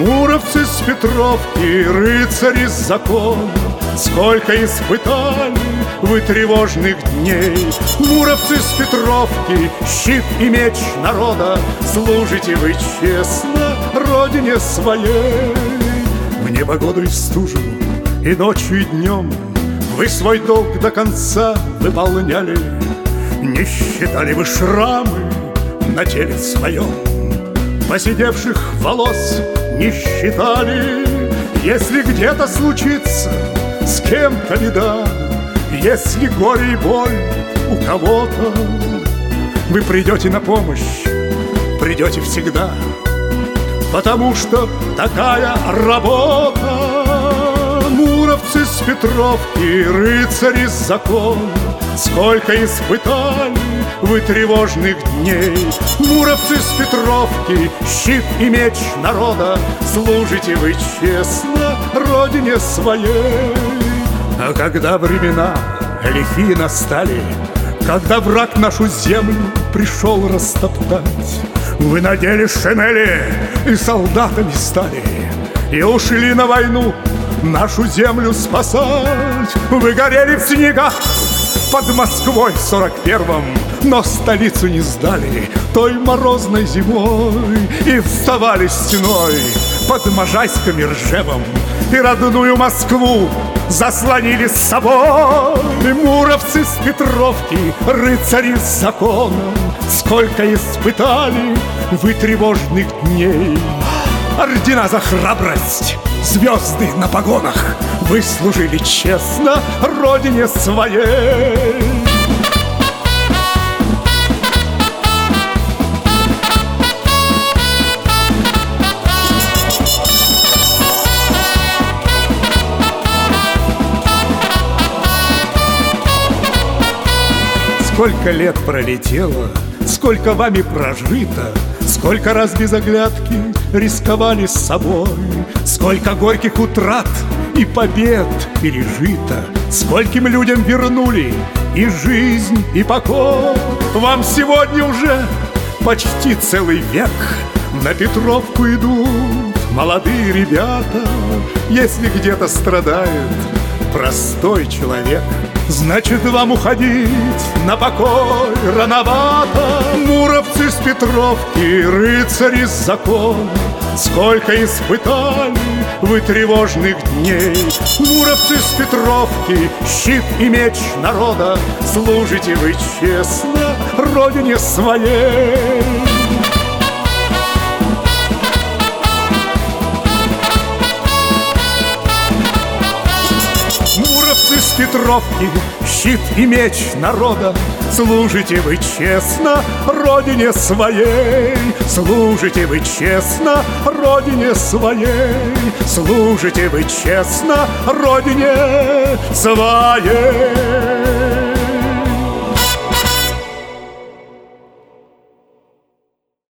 Муровцы с Петровки, рыцари закона, сколько испытали вы тревожных дней. Муровцы с Петровки, щит и меч народа, служите вы честно родине своей. В непогоду и стужу, и ночью, и днем вы свой долг до конца выполняли. Не считали вы шрамы на теле своем, поседевших волос не считали. Если где-то случится с кем-то беда, если горе и боль у кого-то, вы придете на помощь, придете всегда, потому что такая работа. Муровцы с Петровки, рыцари закона, сколько испытали вы тревожных дней. Муровцы с Петровки, щит и меч народа, служите вы честно родине своей. А когда времена лихие настали, когда враг нашу землю пришел растоптать, вы надели шинели и солдатами стали, и ушли на войну нашу землю спасать. Вы горели в снегах под Москвой в 41-м, но столицу не сдали той морозной зимой, и вставали стеной под Можайском и Ржевом, и родную Москву заслонили с собой. И муровцы с Петровки, рыцари с законом, сколько испытали вы тревожных дней. Ордена за храбрость, звезды на погонах, вы служили честно родине своей. Сколько лет пролетело, сколько вами прожито, сколько раз без оглядки рисковали с собой, сколько горьких утрат и побед пережито, скольким людям вернули и жизнь, и покой. Вам сегодня уже почти целый век на Петровку идут молодые ребята. Если где-то страдает простой человек, значит, вам уходить на покой рановато. Муровцы с Петровки, рыцари закона, сколько испытали вы тревожных дней. Муровцы с Петровки, щит и меч народа, служите вы честно родине своей. Муровцы с Петровки, щит и меч народа, служите вы честно родине своей. Служите вы честно родине своей. Служите вы честно родине своей.